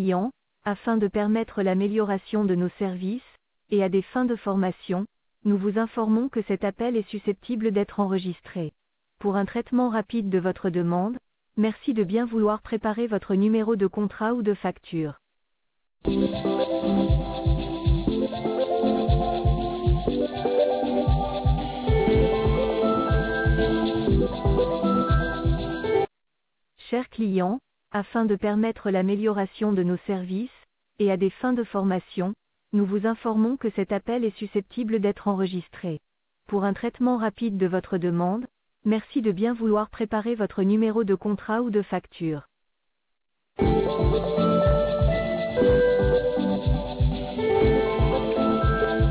client, afin de permettre l'amélioration de nos services, et à des fins de formation, nous vous informons que cet appel est susceptible d'être enregistré. Pour un traitement rapide de votre demande, merci de bien vouloir préparer votre numéro de contrat ou de facture. Chers clients, afin de permettre l'amélioration de nos services, et à des fins de formation, nous vous informons que cet appel est susceptible d'être enregistré. Pour un traitement rapide de votre demande, merci de bien vouloir préparer votre numéro de contrat ou de facture.